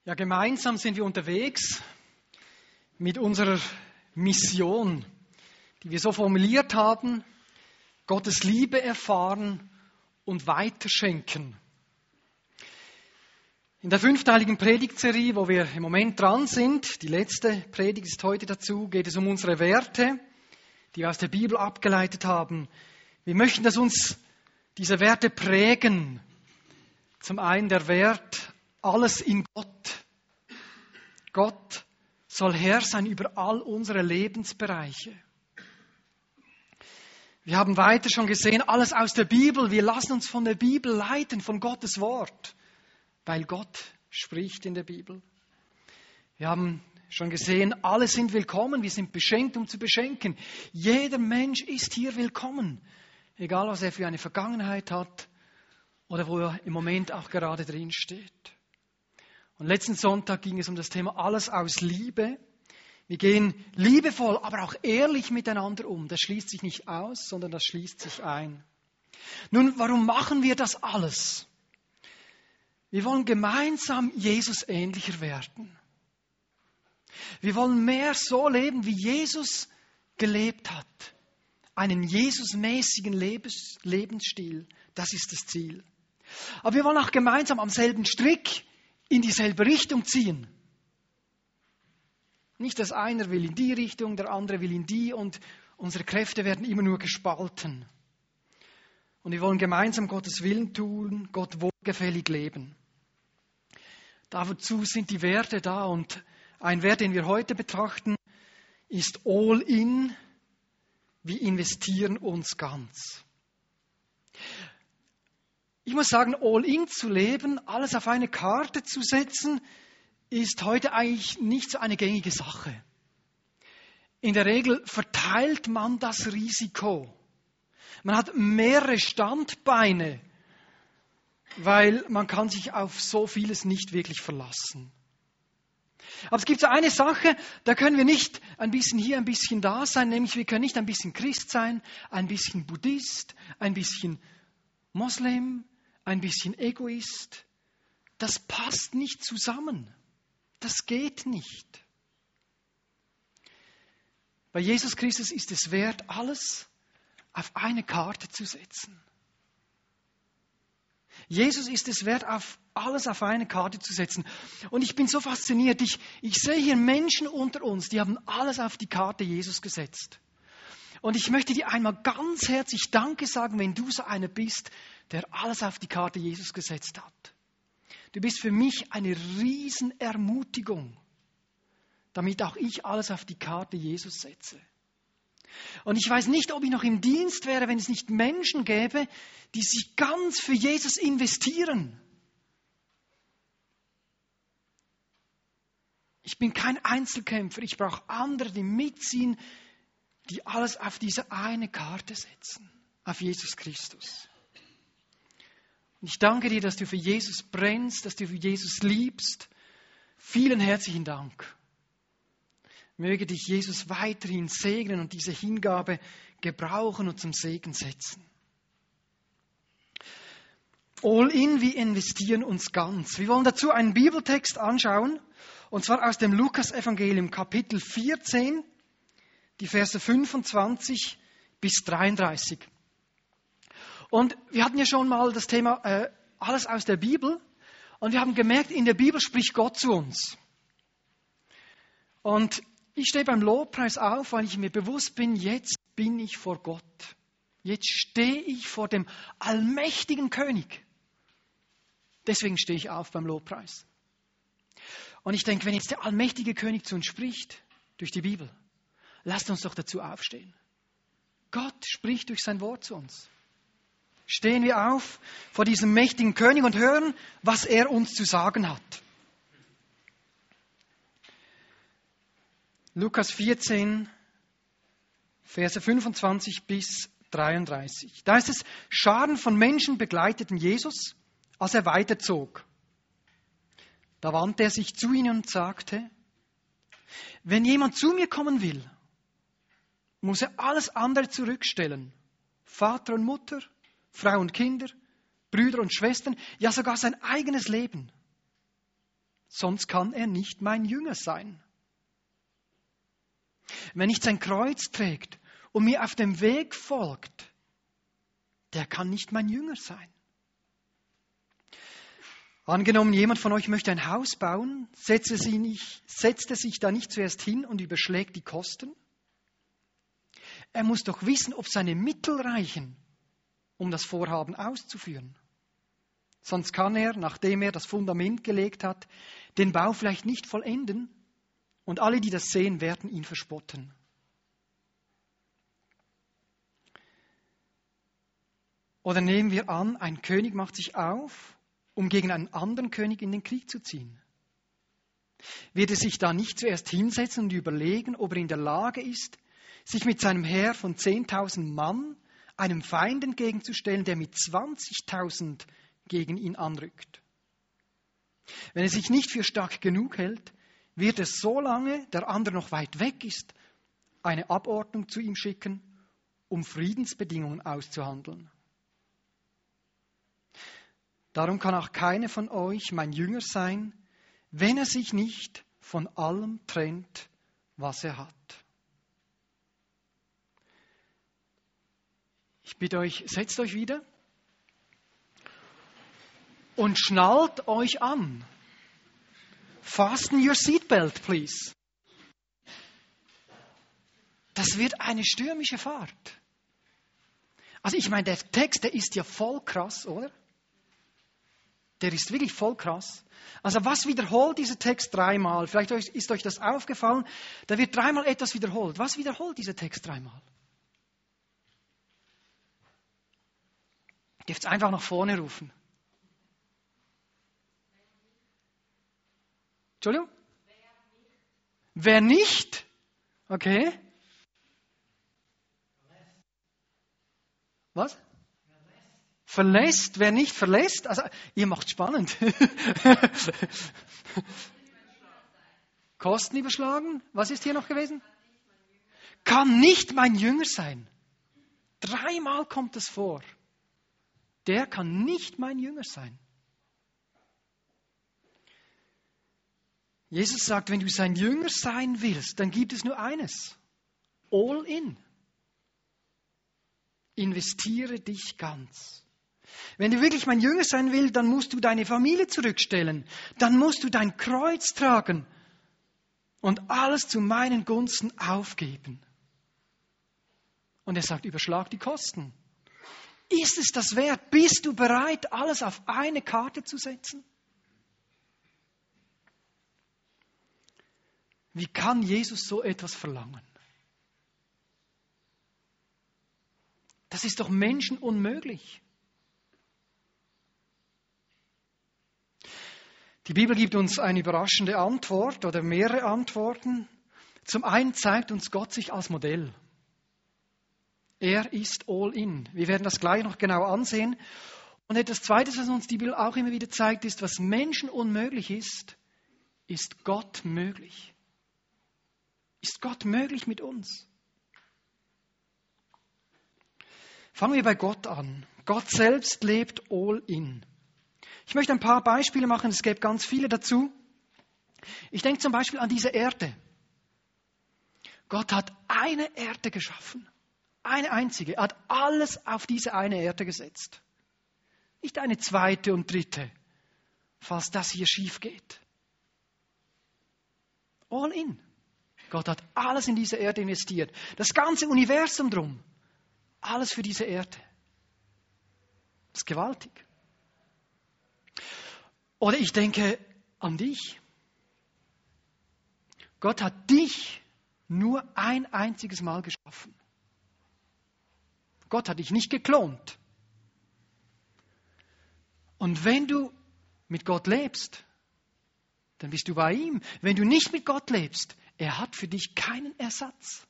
Ja, gemeinsam sind wir unterwegs mit unserer Mission, die wir so formuliert haben: Gottes Liebe erfahren und weiterschenken. In der 5-teiligen Predigtserie, wo wir im Moment dran sind, die letzte Predigt ist heute dazu, geht es um unsere Werte, die wir aus der Bibel abgeleitet haben. Wir möchten, dass uns diese Werte prägen. Zum einen der Wert, alles in Gott. Gott soll Herr sein über all unsere Lebensbereiche. Wir haben weiter schon gesehen, alles aus der Bibel. Wir lassen uns von der Bibel leiten, von Gottes Wort, weil Gott spricht in der Bibel. Wir haben schon gesehen, alle sind willkommen. Wir sind beschenkt, um zu beschenken. Jeder Mensch ist hier willkommen, egal was er für eine Vergangenheit hat oder wo er im Moment auch gerade drin steht. Und letzten Sonntag ging es um das Thema alles aus Liebe. Wir gehen liebevoll, aber auch ehrlich miteinander um. Das schließt sich nicht aus, sondern das schließt sich ein. Nun, warum machen wir das alles? Wir wollen gemeinsam Jesus ähnlicher werden. Wir wollen mehr so leben, wie Jesus gelebt hat. Einen Jesusmäßigen Lebensstil, das ist das Ziel. Aber wir wollen auch gemeinsam am selben Strick in dieselbe Richtung ziehen. Nicht, dass einer will in die Richtung, der andere will in die und unsere Kräfte werden immer nur gespalten. Und wir wollen gemeinsam Gottes Willen tun, Gott wohlgefällig leben. Dazu sind die Werte da und ein Wert, den wir heute betrachten, ist all in. Wir investieren uns ganz. Ich muss sagen, all in zu leben, alles auf eine Karte zu setzen, ist heute eigentlich nicht so eine gängige Sache. In der Regel verteilt man das Risiko. Man hat mehrere Standbeine, weil man kann sich auf so vieles nicht wirklich verlassen. Aber es gibt so eine Sache, da können wir nicht ein bisschen hier, ein bisschen da sein, nämlich wir können nicht ein bisschen Christ sein, ein bisschen Buddhist, ein bisschen Moslem, ein bisschen Egoist. Das passt nicht zusammen. Das geht nicht. Bei Jesus Christus ist es wert, alles auf eine Karte zu setzen. Jesus ist es wert, alles auf eine Karte zu setzen. Und ich bin so fasziniert. Ich sehe hier Menschen unter uns, die haben alles auf die Karte Jesus gesetzt. Und ich möchte dir einmal ganz herzlich Danke sagen, wenn du so einer bist, der alles auf die Karte Jesus gesetzt hat. Du bist für mich eine Riesenermutigung, damit auch ich alles auf die Karte Jesus setze. Und ich weiß nicht, ob ich noch im Dienst wäre, wenn es nicht Menschen gäbe, die sich ganz für Jesus investieren. Ich bin kein Einzelkämpfer, ich brauche andere, die mitziehen, die alles auf diese eine Karte setzen, auf Jesus Christus. Und ich danke dir, dass du für Jesus brennst, dass du für Jesus liebst. Vielen herzlichen Dank. Möge dich Jesus weiterhin segnen und diese Hingabe gebrauchen und zum Segen setzen. All in, wir investieren uns ganz. Wir wollen dazu einen Bibeltext anschauen, und zwar aus dem Lukas-Evangelium, Kapitel 14, die Verse 25 bis 33. Und wir hatten ja schon mal das Thema alles aus der Bibel, und wir haben gemerkt, in der Bibel spricht Gott zu uns. Und ich stehe beim Lobpreis auf, weil ich mir bewusst bin, jetzt bin ich vor Gott. Jetzt stehe ich vor dem allmächtigen König. Deswegen stehe ich auf beim Lobpreis. Und ich denke, wenn jetzt der allmächtige König zu uns spricht, durch die Bibel, lasst uns doch dazu aufstehen. Gott spricht durch sein Wort zu uns. Stehen wir auf vor diesem mächtigen König und hören, was er uns zu sagen hat. Lukas 14, Verse 25 bis 33. Da heißt es, Scharen von Menschen begleiteten Jesus, als er weiterzog. Da wandte er sich zu ihnen und sagte, wenn jemand zu mir kommen will, muss er alles andere zurückstellen. Vater und Mutter, Frau und Kinder, Brüder und Schwestern, ja sogar sein eigenes Leben. sonst kann er nicht mein Jünger sein. Wer nicht sein Kreuz trägt und mir auf dem Weg folgt, der kann nicht mein Jünger sein. Angenommen, jemand von euch möchte ein Haus bauen, setzt er sich da nicht zuerst hin und überschlägt die Kosten? Er muss doch wissen, ob seine Mittel reichen, um das Vorhaben auszuführen. Sonst kann er, nachdem er das Fundament gelegt hat, den Bau vielleicht nicht vollenden und alle, die das sehen, werden ihn verspotten. Oder nehmen wir an, ein König macht sich auf, um gegen einen anderen König in den Krieg zu ziehen. Wird er sich da nicht zuerst hinsetzen und überlegen, ob er in der Lage ist, sich mit seinem Heer von 10.000 Mann einem Feind entgegenzustellen, der mit 20.000 gegen ihn anrückt? Wenn er sich nicht für stark genug hält, wird er, solange der andere noch weit weg ist, eine Abordnung zu ihm schicken, um Friedensbedingungen auszuhandeln. Darum kann auch keiner von euch mein Jünger sein, wenn er sich nicht von allem trennt, was er hat. Ich bitte euch, setzt euch wieder und schnallt euch an. Fasten your seatbelt, please. Das wird eine stürmische Fahrt. Also ich meine, der Text, der ist ja voll krass, oder? Der ist wirklich voll krass. Also was wiederholt dieser Text dreimal? Vielleicht ist euch das aufgefallen. Da wird dreimal etwas wiederholt. Was wiederholt dieser Text dreimal? Ihr dürft es einfach nach vorne rufen. Entschuldigung? Wer nicht? Okay. Was? Verlässt, wer nicht verlässt, also ihr macht spannend. Kosten überschlagen, was ist hier noch gewesen? Kann nicht mein Jünger sein. Dreimal kommt es vor. Der kann nicht mein Jünger sein. Jesus sagt, wenn du sein Jünger sein willst, dann gibt es nur eines. All in. Investiere dich ganz. Wenn du wirklich mein Jünger sein willst, dann musst du deine Familie zurückstellen. Dann musst du dein Kreuz tragen und alles zu meinen Gunsten aufgeben. Und er sagt, überschlag die Kosten. Ist es das wert? Bist du bereit, alles auf eine Karte zu setzen? Wie kann Jesus so etwas verlangen? Das ist doch menschenunmöglich. Die Bibel gibt uns eine überraschende Antwort oder mehrere Antworten. Zum einen zeigt uns Gott sich als Modell. Er ist all in. Wir werden das gleich noch genau ansehen. Und etwas Zweites, was uns die Bibel auch immer wieder zeigt, ist, was Menschen unmöglich ist, ist Gott möglich. Ist Gott möglich mit uns? Fangen wir bei Gott an. Gott selbst lebt all in. Ich möchte ein paar Beispiele machen, es gäbe ganz viele dazu. Ich denke zum Beispiel an diese Erde. Gott hat eine Erde geschaffen. Eine einzige. Er hat alles auf diese eine Erde gesetzt. Nicht eine zweite und dritte, falls das hier schief geht. All in. Gott hat alles in diese Erde investiert. Das ganze Universum drum. Alles für diese Erde. Das ist gewaltig. Oder ich denke an dich. Gott hat dich nur ein einziges Mal geschaffen. Gott hat dich nicht geklont. Und wenn du mit Gott lebst, dann bist du bei ihm. Wenn du nicht mit Gott lebst, er hat für dich keinen Ersatz.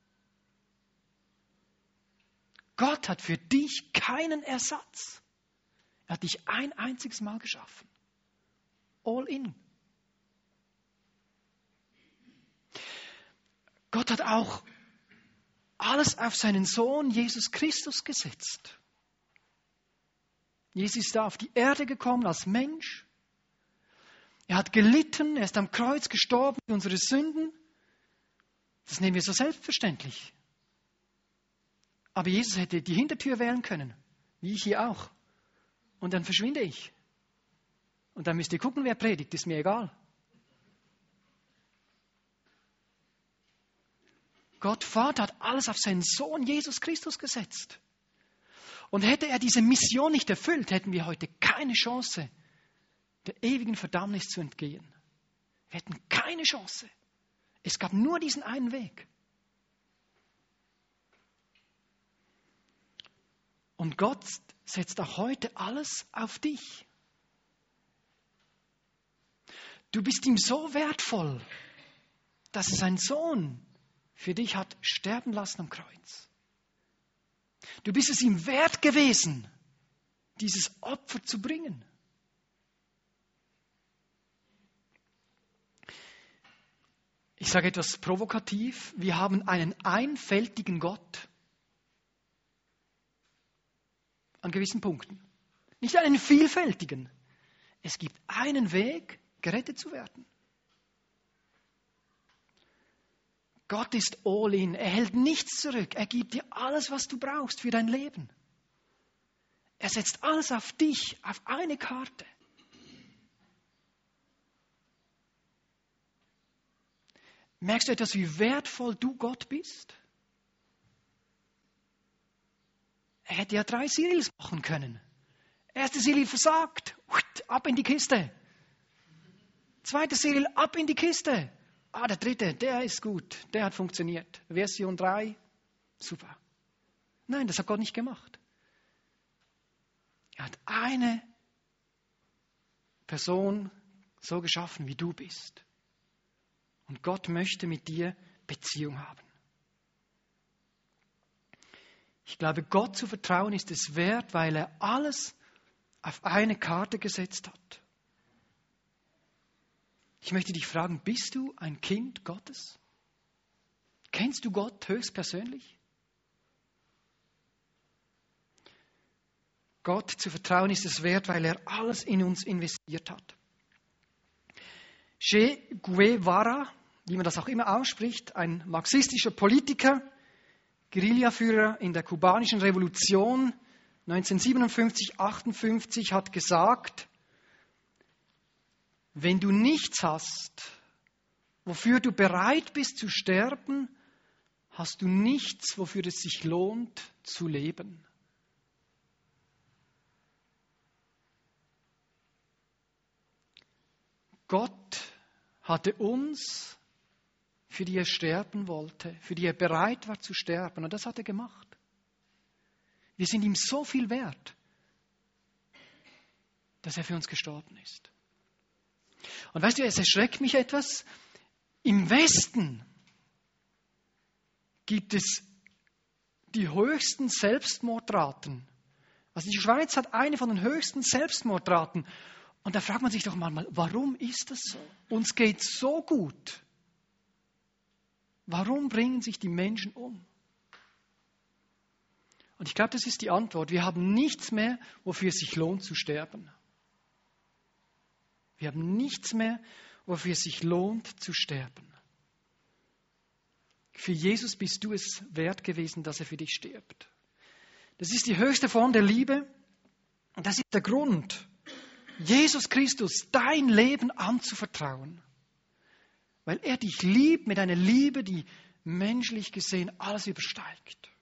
Gott hat für dich keinen Ersatz. Er hat dich ein einziges Mal geschaffen. All in. Gott hat auch alles auf seinen Sohn Jesus Christus gesetzt. Jesus ist da auf die Erde gekommen als Mensch. Er hat gelitten, er ist am Kreuz gestorben für unsere Sünden. Das nehmen wir so selbstverständlich. Aber Jesus hätte die Hintertür wählen können, wie ich hier auch. Und dann verschwinde ich. Und dann müsst ihr gucken, wer predigt, ist mir egal. Gott Vater hat alles auf seinen Sohn Jesus Christus gesetzt. Und hätte er diese Mission nicht erfüllt, hätten wir heute keine Chance, der ewigen Verdammnis zu entgehen. Wir hätten keine Chance. Es gab nur diesen einen Weg. Und Gott setzt auch heute alles auf dich. Du bist ihm so wertvoll, dass er seinen Sohn für dich hat sterben lassen am Kreuz. Du bist es ihm wert gewesen, dieses Opfer zu bringen. Ich sage etwas provokativ, wir haben einen einfältigen Gott an gewissen Punkten. Nicht einen vielfältigen. Es gibt einen Weg, gerettet zu werden. Gott ist all in. Er hält nichts zurück. Er gibt dir alles, was du brauchst für dein Leben. Er setzt alles auf dich, auf eine Karte. Merkst du etwas, wie wertvoll du Gott bist? Er hätte ja 3 Sirils machen können. Erste Siril versagt. Ab in die Kiste. Zweite Siril, ab in die Kiste. Der dritte, der ist gut. Der hat funktioniert. Version 3, super. Nein, das hat Gott nicht gemacht. Er hat eine Person so geschaffen, wie du bist. Und Gott möchte mit dir Beziehung haben. Ich glaube, Gott zu vertrauen ist es wert, weil er alles auf eine Karte gesetzt hat. Ich möchte dich fragen, bist du ein Kind Gottes? Kennst du Gott höchstpersönlich? Gott zu vertrauen ist es wert, weil er alles in uns investiert hat. Che Guevara, wie man das auch immer ausspricht, ein marxistischer Politiker, Guerillaführer in der kubanischen Revolution 1957-58 hat gesagt, wenn du nichts hast, wofür du bereit bist zu sterben, hast du nichts, wofür es sich lohnt zu leben. Gott hatte uns, für die er sterben wollte, für die er bereit war zu sterben. Und das hat er gemacht. Wir sind ihm so viel wert, dass er für uns gestorben ist. Und weißt du, es erschreckt mich etwas. Im Westen gibt es die höchsten Selbstmordraten. Also die Schweiz hat eine von den höchsten Selbstmordraten. Und da fragt man sich doch manchmal, warum ist das so? Uns geht so gut. Warum bringen sich die Menschen um? Und ich glaube, das ist die Antwort. Wir haben nichts mehr, wofür es sich lohnt zu sterben. Wir haben nichts mehr, wofür es sich lohnt zu sterben. Für Jesus bist du es wert gewesen, dass er für dich stirbt. Das ist die höchste Form der Liebe. Und das ist der Grund, Jesus Christus dein Leben anzuvertrauen. Weil er dich liebt mit einer Liebe, die menschlich gesehen alles übersteigt.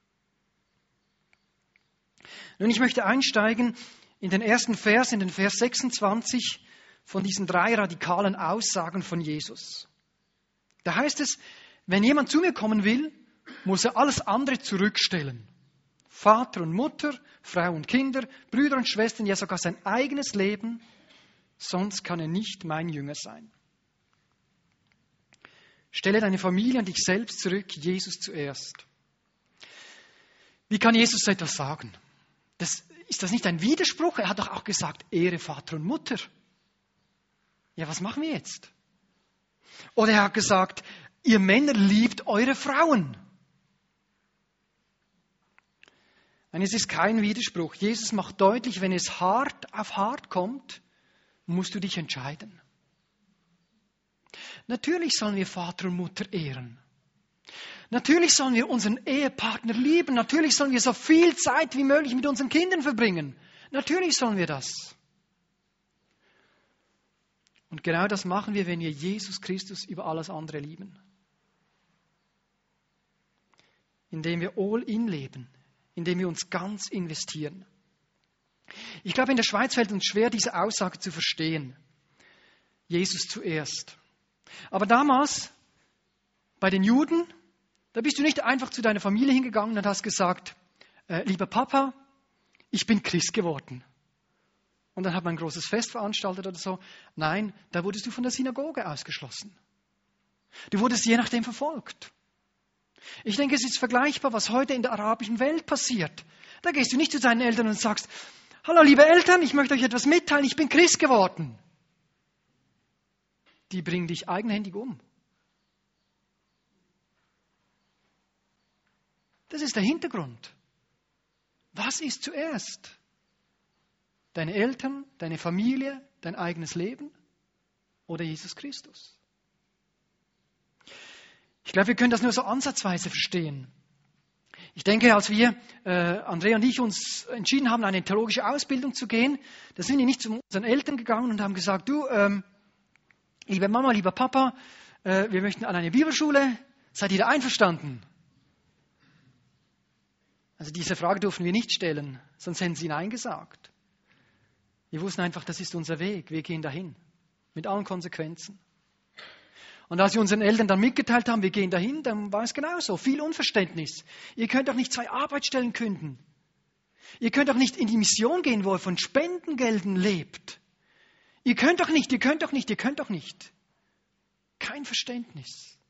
Nun, ich möchte einsteigen in den ersten Vers, in den Vers 26 von diesen 3 radikalen Aussagen von Jesus. Da heißt es, wenn jemand zu mir kommen will, muss er alles andere zurückstellen. Vater und Mutter, Frau und Kinder, Brüder und Schwestern, ja sogar sein eigenes Leben, sonst kann er nicht mein Jünger sein. Stelle deine Familie und dich selbst zurück, Jesus zuerst. Wie kann Jesus so etwas sagen? Ist das nicht ein Widerspruch? Er hat doch auch gesagt, Ehre Vater und Mutter. Ja, was machen wir jetzt? Oder er hat gesagt, ihr Männer liebt eure Frauen. Nein, es ist kein Widerspruch. Jesus macht deutlich, wenn es hart auf hart kommt, musst du dich entscheiden. Natürlich sollen wir Vater und Mutter ehren. Natürlich sollen wir unseren Ehepartner lieben. Natürlich sollen wir so viel Zeit wie möglich mit unseren Kindern verbringen. Natürlich sollen wir das. Und genau das machen wir, wenn wir Jesus Christus über alles andere lieben. Indem wir all in leben, indem wir uns ganz investieren. Ich glaube, in der Schweiz fällt uns schwer, diese Aussage zu verstehen. Jesus zuerst. Aber damals, bei den Juden, da bist du nicht einfach zu deiner Familie hingegangen und hast gesagt, lieber Papa, ich bin Christ geworden. Und dann hat man ein großes Fest veranstaltet oder so. Nein, da wurdest du von der Synagoge ausgeschlossen. Du wurdest je nachdem verfolgt. Ich denke, es ist vergleichbar, was heute in der arabischen Welt passiert. Da gehst du nicht zu deinen Eltern und sagst, hallo liebe Eltern, ich möchte euch etwas mitteilen, ich bin Christ geworden. Die bringen dich eigenhändig um. Das ist der Hintergrund. Was ist zuerst? Deine Eltern, deine Familie, dein eigenes Leben oder Jesus Christus? Ich glaube, wir können das nur so ansatzweise verstehen. Ich denke, als wir, Andrea und ich, uns entschieden haben, eine theologische Ausbildung zu gehen, da sind wir nicht zu unseren Eltern gegangen und haben gesagt, du, liebe Mama, lieber Papa, wir möchten an eine Bibelschule, seid ihr da einverstanden? Also diese Frage durften wir nicht stellen, sonst hätten sie Nein gesagt. Wir wussten einfach, das ist unser Weg, wir gehen dahin, mit allen Konsequenzen. Und als wir unseren Eltern dann mitgeteilt haben, wir gehen dahin, dann war es genauso, viel Unverständnis. Ihr könnt doch nicht 2 Arbeitsstellen künden. Ihr könnt doch nicht in die Mission gehen, wo ihr von Spendengelden lebt. Ihr könnt doch nicht. Kein Verständnis.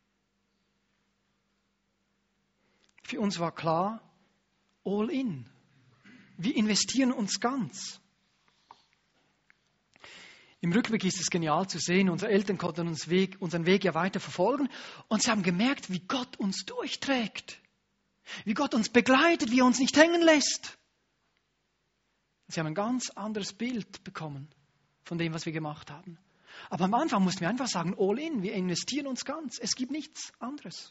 Für uns war klar, all in. Wir investieren uns ganz. Im Rückblick ist es genial zu sehen, unsere Eltern konnten unseren Weg ja weiter verfolgen und sie haben gemerkt, wie Gott uns durchträgt, wie Gott uns begleitet, wie er uns nicht hängen lässt. Sie haben ein ganz anderes Bild bekommen von dem, was wir gemacht haben. Aber am Anfang mussten wir einfach sagen, all in, wir investieren uns ganz, es gibt nichts anderes.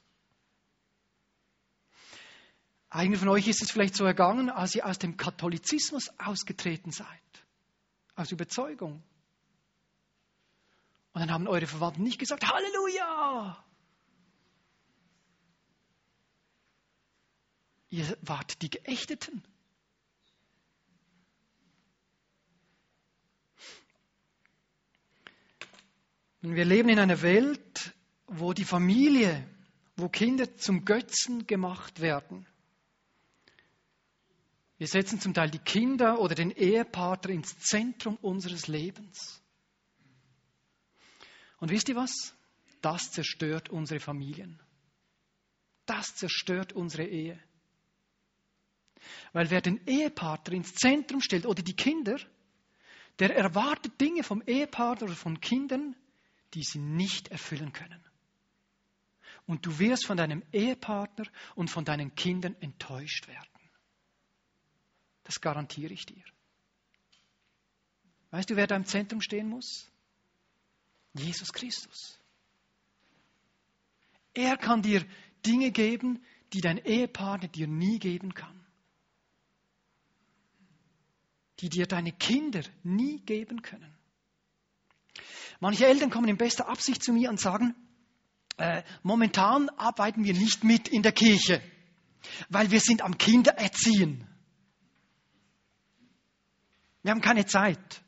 Einigen von euch ist es vielleicht so ergangen, als ihr aus dem Katholizismus ausgetreten seid, aus Überzeugung. Und dann haben eure Verwandten nicht gesagt, Halleluja! Ihr wart die Geächteten. Und wir leben in einer Welt, wo die Familie, wo Kinder zum Götzen gemacht werden. Wir setzen zum Teil die Kinder oder den Ehepartner ins Zentrum unseres Lebens. Und wisst ihr was? Das zerstört unsere Familien. Das zerstört unsere Ehe. Weil wer den Ehepartner ins Zentrum stellt oder die Kinder, der erwartet Dinge vom Ehepartner oder von Kindern, die sie nicht erfüllen können. Und du wirst von deinem Ehepartner und von deinen Kindern enttäuscht werden. Das garantiere ich dir. Weißt du, wer da im Zentrum stehen muss? Jesus Christus. Er kann dir Dinge geben, die dein Ehepartner dir nie geben kann. Die dir deine Kinder nie geben können. Manche Eltern kommen in bester Absicht zu mir und sagen, momentan arbeiten wir nicht mit in der Kirche, weil wir sind am Kindererziehen. Wir haben keine Zeit.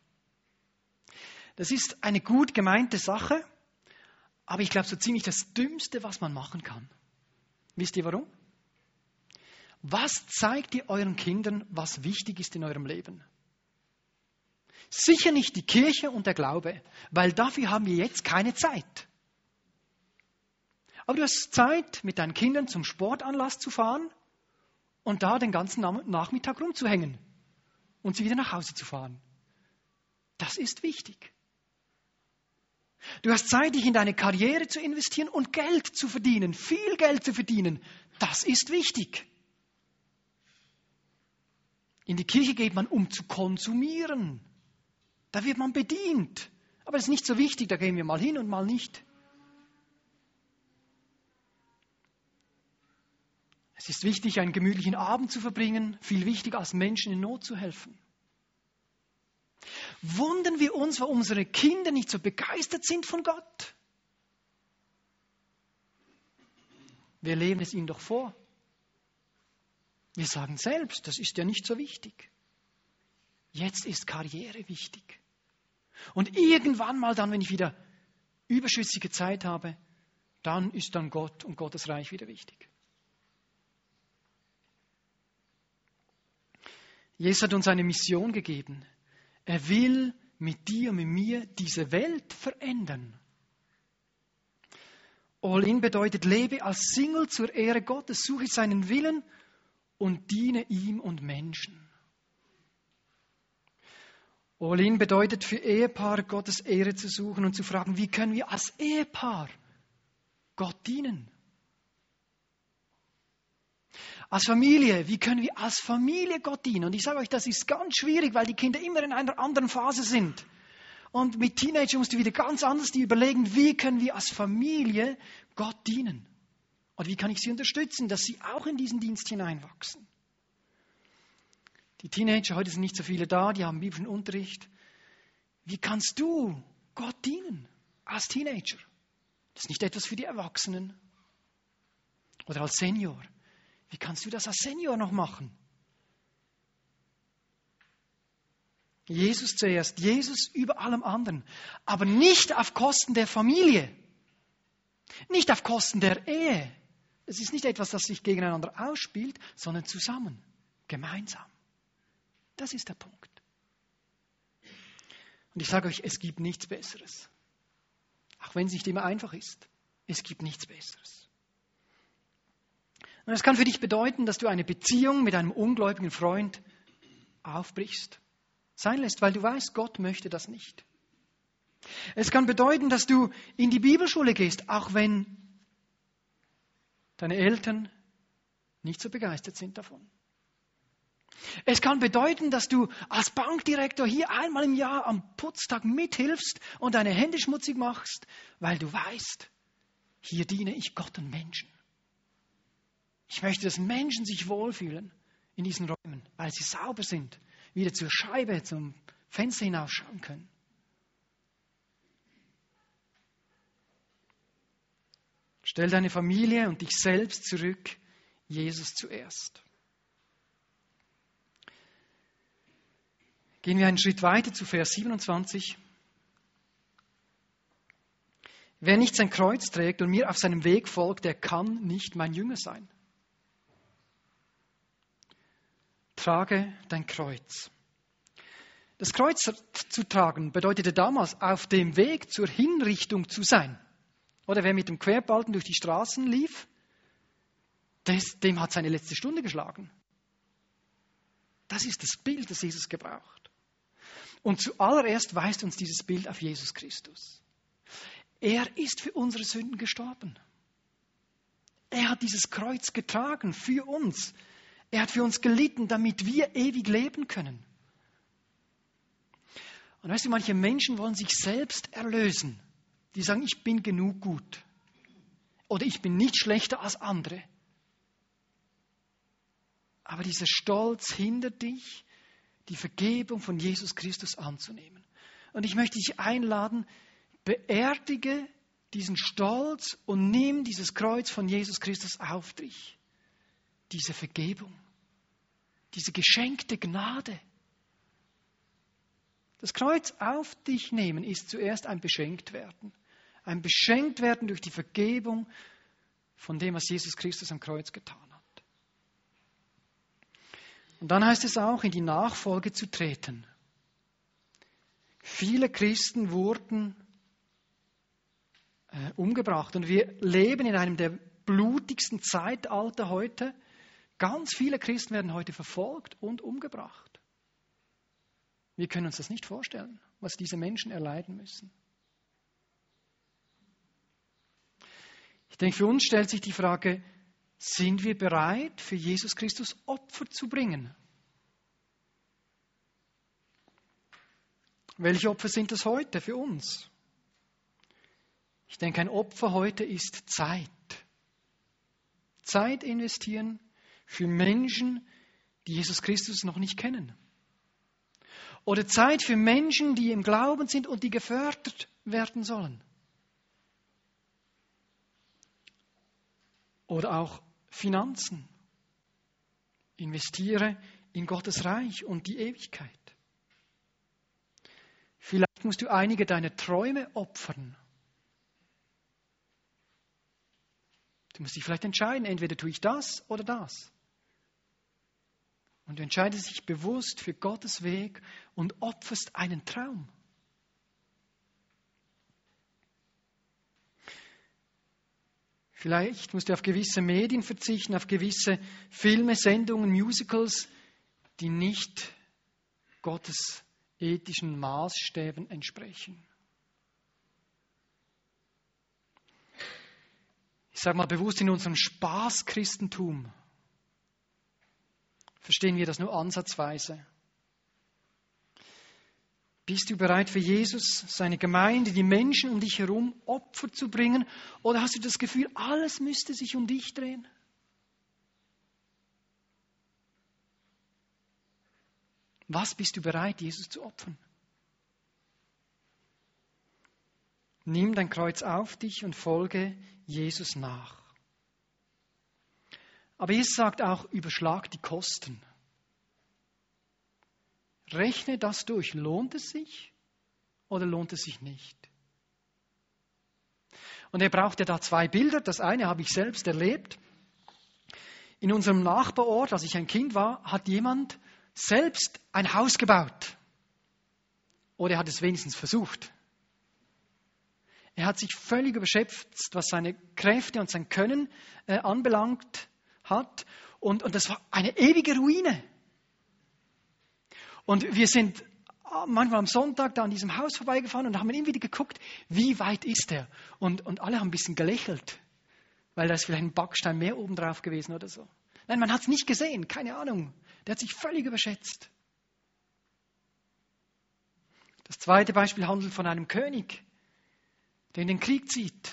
Das ist eine gut gemeinte Sache, aber ich glaube so ziemlich das Dümmste, was man machen kann. Wisst ihr warum? Was zeigt ihr euren Kindern, was wichtig ist in eurem Leben? Sicher nicht die Kirche und der Glaube, weil dafür haben wir jetzt keine Zeit. Aber du hast Zeit, mit deinen Kindern zum Sportanlass zu fahren und da den ganzen Nachmittag rumzuhängen und sie wieder nach Hause zu fahren. Das ist wichtig. Du hast Zeit, dich in deine Karriere zu investieren und Geld zu verdienen, viel Geld zu verdienen. Das ist wichtig. In die Kirche geht man, um zu konsumieren. Da wird man bedient. Aber das ist nicht so wichtig, da gehen wir mal hin und mal nicht. Es ist wichtig, einen gemütlichen Abend zu verbringen, viel wichtiger als Menschen in Not zu helfen. Wundern wir uns, warum unsere Kinder nicht so begeistert sind von Gott? Wir leben es ihnen doch vor. Wir sagen selbst, das ist ja nicht so wichtig. Jetzt ist Karriere wichtig. Und irgendwann mal dann, wenn ich wieder überschüssige Zeit habe, dann ist dann Gott und Gottes Reich wieder wichtig. Jesus hat uns eine Mission gegeben. Er will mit dir und mit mir diese Welt verändern. All in bedeutet, lebe als Single zur Ehre Gottes, suche seinen Willen und diene ihm und Menschen. All in bedeutet für Ehepaare Gottes Ehre zu suchen und zu fragen, wie können wir als Ehepaar Gott dienen? Als Familie, wie können wir als Familie Gott dienen? Und ich sage euch, das ist ganz schwierig, weil die Kinder immer in einer anderen Phase sind. Und mit Teenagern musst du wieder ganz anders dir überlegen, wie können wir als Familie Gott dienen? Und wie kann ich sie unterstützen, dass sie auch in diesen Dienst hineinwachsen? Die Teenager, heute sind nicht so viele da, die haben biblischen Unterricht. Wie kannst du Gott dienen als Teenager? Das ist nicht etwas für die Erwachsenen. Oder als Senior. Wie kannst du das als Senior noch machen? Jesus zuerst, Jesus über allem anderen, aber nicht auf Kosten der Familie, nicht auf Kosten der Ehe. Es ist nicht etwas, das sich gegeneinander ausspielt, sondern zusammen, gemeinsam. Das ist der Punkt. Und ich sage euch, es gibt nichts Besseres. Auch wenn es nicht immer einfach ist, es gibt nichts Besseres. Und das kann für dich bedeuten, dass du eine Beziehung mit einem ungläubigen Freund aufbrichst, sein lässt, weil du weißt, Gott möchte das nicht. Es kann bedeuten, dass du in die Bibelschule gehst, auch wenn deine Eltern nicht so begeistert sind davon. Es kann bedeuten, dass du als Bankdirektor hier einmal im Jahr am Putztag mithilfst und deine Hände schmutzig machst, weil du weißt, hier diene ich Gott und Menschen. Ich möchte, dass Menschen sich wohlfühlen in diesen Räumen, weil sie sauber sind, wieder zur Scheibe, zum Fenster hinausschauen können. Stell deine Familie und dich selbst zurück, Jesus zuerst. Gehen wir einen Schritt weiter zu Vers 27. Wer nicht sein Kreuz trägt und mir auf seinem Weg folgt, der kann nicht mein Jünger sein. Trage dein Kreuz. Das Kreuz zu tragen bedeutete damals, auf dem Weg zur Hinrichtung zu sein. Oder wer mit dem Querbalken durch die Straßen lief, dem hat seine letzte Stunde geschlagen. Das ist das Bild, das Jesus gebraucht. Und zuallererst weist uns dieses Bild auf Jesus Christus. Er ist für unsere Sünden gestorben. Er hat dieses Kreuz getragen für uns. Er hat für uns gelitten, damit wir ewig leben können. Und weißt du, manche Menschen wollen sich selbst erlösen. Die sagen, ich bin genug gut. Oder ich bin nicht schlechter als andere. Aber dieser Stolz hindert dich, die Vergebung von Jesus Christus anzunehmen. Und ich möchte dich einladen, beerdige diesen Stolz und nimm dieses Kreuz von Jesus Christus auf dich. Diese Vergebung, diese geschenkte Gnade. Das Kreuz auf dich nehmen ist zuerst ein Beschenktwerden. Ein Beschenktwerden durch die Vergebung von dem, was Jesus Christus am Kreuz getan hat. Und dann heißt es auch, in die Nachfolge zu treten. Viele Christen wurden umgebracht und wir leben in einem der blutigsten Zeitalter heute. Ganz viele Christen werden heute verfolgt und umgebracht. Wir können uns das nicht vorstellen, was diese Menschen erleiden müssen. Ich denke, für uns stellt sich die Frage, sind wir bereit, für Jesus Christus Opfer zu bringen? Welche Opfer sind das heute für uns? Ich denke, ein Opfer heute ist Zeit. Zeit investieren für Menschen, die Jesus Christus noch nicht kennen. Oder Zeit für Menschen, die im Glauben sind und die gefördert werden sollen. Oder auch Finanzen. Investiere in Gottes Reich und die Ewigkeit. Vielleicht musst du einige deiner Träume opfern. Du musst dich vielleicht entscheiden, entweder tue ich das oder das. Und du entscheidest dich bewusst für Gottes Weg und opferst einen Traum. Vielleicht musst du auf gewisse Medien verzichten, auf gewisse Filme, Sendungen, Musicals, die nicht Gottes ethischen Maßstäben entsprechen. Ich sage mal bewusst, in unserem Spaßchristentum verstehen wir das nur ansatzweise. Bist du bereit für Jesus, seine Gemeinde, die Menschen um dich herum Opfer zu bringen? Oder hast du das Gefühl, alles müsste sich um dich drehen? Was bist du bereit, Jesus zu opfern? Nimm dein Kreuz auf dich und folge Jesus nach. Aber Jesus sagt auch, überschlag die Kosten. Rechne das durch. Lohnt es sich oder lohnt es sich nicht? Und er brauchte da zwei Bilder. Das eine habe ich selbst erlebt. In unserem Nachbarort, als ich ein Kind war, hat jemand selbst ein Haus gebaut. Oder er hat es wenigstens versucht. Er hat sich völlig überschätzt, was seine Kräfte und sein Können anbelangt hat. Und das war eine ewige Ruine. Und wir sind manchmal am Sonntag da an diesem Haus vorbeigefahren und haben immer wieder geguckt, wie weit ist er? Und alle haben ein bisschen gelächelt, weil da ist vielleicht ein Backstein mehr oben drauf gewesen oder so. Nein, man hat es nicht gesehen, keine Ahnung. Der hat sich völlig überschätzt. Das zweite Beispiel handelt von einem König, der in den Krieg zieht.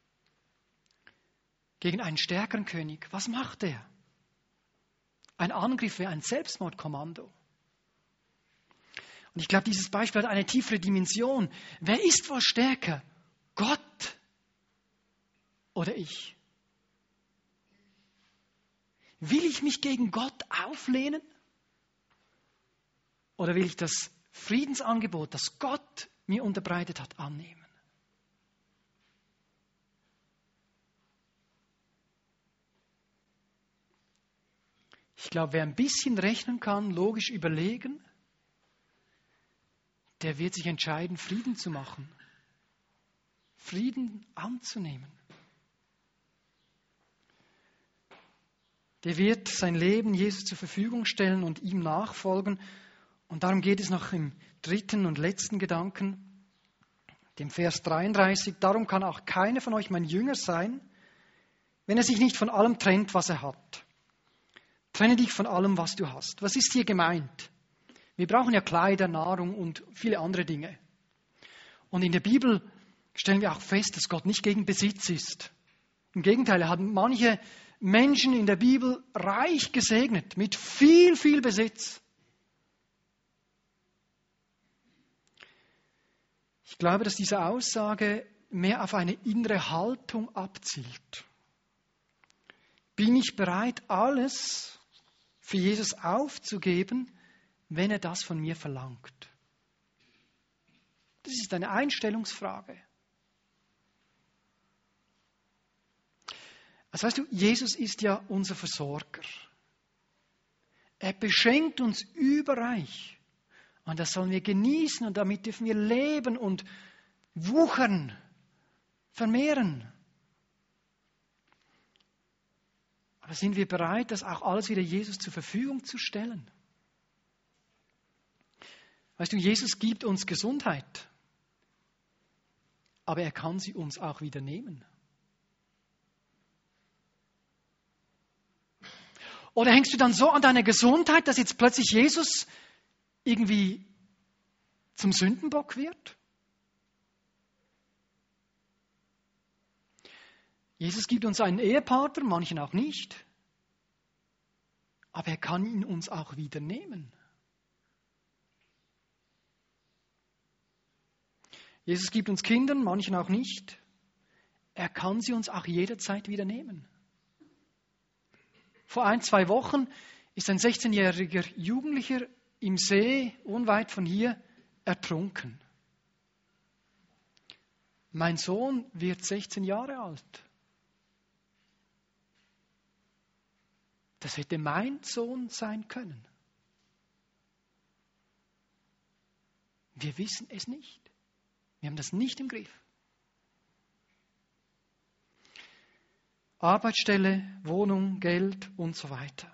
Gegen einen stärkeren König. Was macht er? Ein Angriff wäre ein Selbstmordkommando. Und ich glaube, dieses Beispiel hat eine tiefere Dimension. Wer ist wohl stärker? Gott oder ich? Will ich mich gegen Gott auflehnen? Oder will ich das Friedensangebot, das Gott mir unterbreitet hat, annehmen? Ich glaube, wer ein bisschen rechnen kann, logisch überlegen, der wird sich entscheiden, Frieden zu machen. Frieden anzunehmen. Der wird sein Leben Jesus zur Verfügung stellen und ihm nachfolgen. Und darum geht es noch im dritten und letzten Gedanken, dem Vers 33. Darum kann auch keiner von euch mein Jünger sein, wenn er sich nicht von allem trennt, was er hat. Trenne dich von allem, was du hast. Was ist hier gemeint? Wir brauchen ja Kleider, Nahrung und viele andere Dinge. Und in der Bibel stellen wir auch fest, dass Gott nicht gegen Besitz ist. Im Gegenteil, er hat manche Menschen in der Bibel reich gesegnet, mit viel, viel Besitz. Ich glaube, dass diese Aussage mehr auf eine innere Haltung abzielt. Bin ich bereit, alles für Jesus aufzugeben, wenn er das von mir verlangt? Das ist eine Einstellungsfrage. Also weißt du, Jesus ist ja unser Versorger. Er beschenkt uns überreich. Und das sollen wir genießen und damit dürfen wir leben und wuchern, vermehren. Aber sind wir bereit, das auch alles wieder Jesus zur Verfügung zu stellen? Weißt du, Jesus gibt uns Gesundheit, aber er kann sie uns auch wieder nehmen. Oder hängst du dann so an deiner Gesundheit, dass jetzt plötzlich Jesus irgendwie zum Sündenbock wird? Jesus gibt uns einen Ehepartner, manchen auch nicht, aber er kann ihn uns auch wieder nehmen. Jesus gibt uns Kinder, manchen auch nicht. Er kann sie uns auch jederzeit wieder nehmen. Vor 1-2 Wochen ist ein 16-jähriger Jugendlicher im See unweit von hier ertrunken. Mein Sohn wird 16 Jahre alt. Das hätte mein Sohn sein können. Wir wissen es nicht. Wir haben das nicht im Griff. Arbeitsstelle, Wohnung, Geld und so weiter.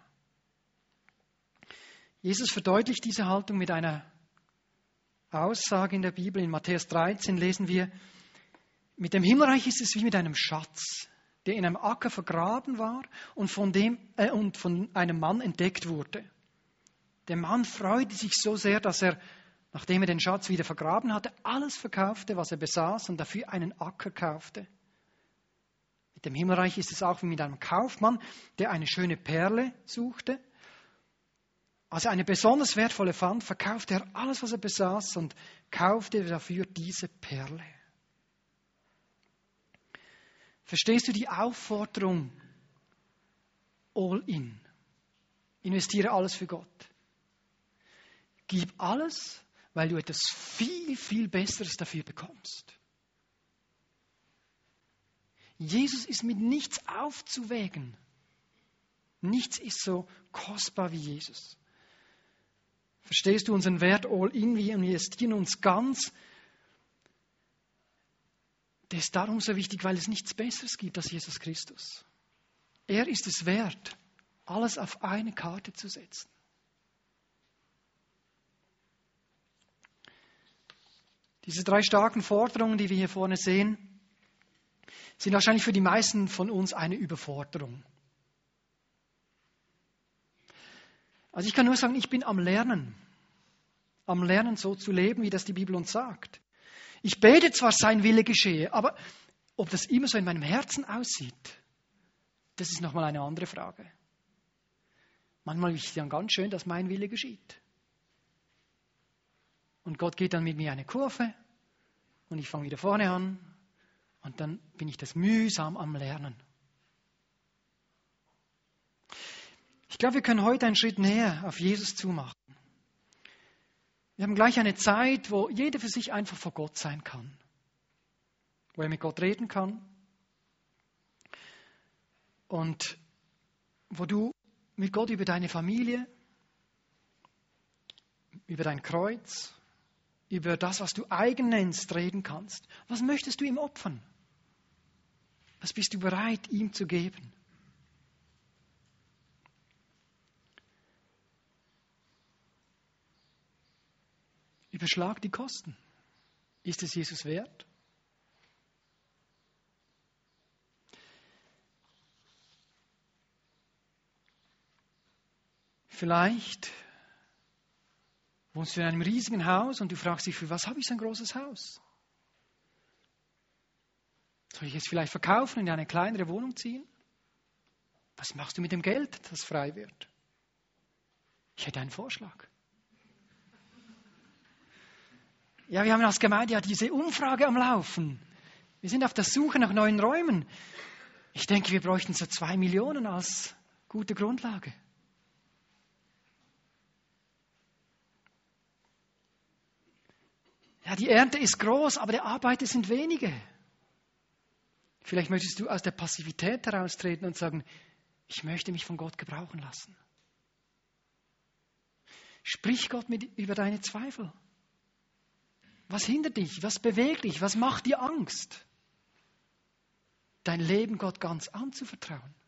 Jesus verdeutlicht diese Haltung mit einer Aussage in der Bibel. In Matthäus 13 lesen wir, mit dem Himmelreich ist es wie mit einem Schatz, der in einem Acker vergraben war und von einem Mann entdeckt wurde. Der Mann freute sich so sehr, dass er, nachdem er den Schatz wieder vergraben hatte, alles verkaufte, was er besaß und dafür einen Acker kaufte. Mit dem Himmelreich ist es auch wie mit einem Kaufmann, der eine schöne Perle suchte. Als er eine besonders wertvolle fand, verkaufte er alles, was er besaß und kaufte dafür diese Perle. Verstehst du die Aufforderung? All in. Investiere alles für Gott. Gib alles, weil du etwas viel, viel Besseres dafür bekommst. Jesus ist mit nichts aufzuwägen. Nichts ist so kostbar wie Jesus. Verstehst du unseren Wert all in? Wir investieren uns ganz. Der ist darum so wichtig, weil es nichts Besseres gibt als Jesus Christus. Er ist es wert, alles auf eine Karte zu setzen. Diese 3 starken Forderungen, die wir hier vorne sehen, sind wahrscheinlich für die meisten von uns eine Überforderung. Also ich kann nur sagen, ich bin am Lernen so zu leben, wie das die Bibel uns sagt. Ich bete zwar, sein Wille geschehe, aber ob das immer so in meinem Herzen aussieht, das ist nochmal eine andere Frage. Manchmal ist es dann ganz schön, dass mein Wille geschieht. Und Gott geht dann mit mir eine Kurve und ich fange wieder vorne an und dann bin ich das mühsam am Lernen. Ich glaube, wir können heute einen Schritt näher auf Jesus zumachen. Wir haben gleich eine Zeit, wo jeder für sich einfach vor Gott sein kann. Wo er mit Gott reden kann. Und wo du mit Gott über deine Familie, über dein Kreuz, über das, was du eigen nennst, reden kannst. Was möchtest du ihm opfern? Was bist du bereit, ihm zu geben? Überschlag die Kosten. Ist es Jesus wert? Vielleicht wohnst du in einem riesigen Haus und du fragst dich, für was habe ich so ein großes Haus? Soll ich es vielleicht verkaufen und in eine kleinere Wohnung ziehen? Was machst du mit dem Geld, das frei wird? Ich hätte einen Vorschlag. Ja, wir haben als Gemeinde ja diese Umfrage am Laufen. Wir sind auf der Suche nach neuen Räumen. Ich denke, wir bräuchten so 2 Millionen als gute Grundlage. Ja, die Ernte ist groß, aber die Arbeiter sind wenige. Vielleicht möchtest du aus der Passivität heraustreten und sagen, ich möchte mich von Gott gebrauchen lassen. Sprich Gott über deine Zweifel. Was hindert dich? Was bewegt dich? Was macht dir Angst? Dein Leben Gott ganz anzuvertrauen.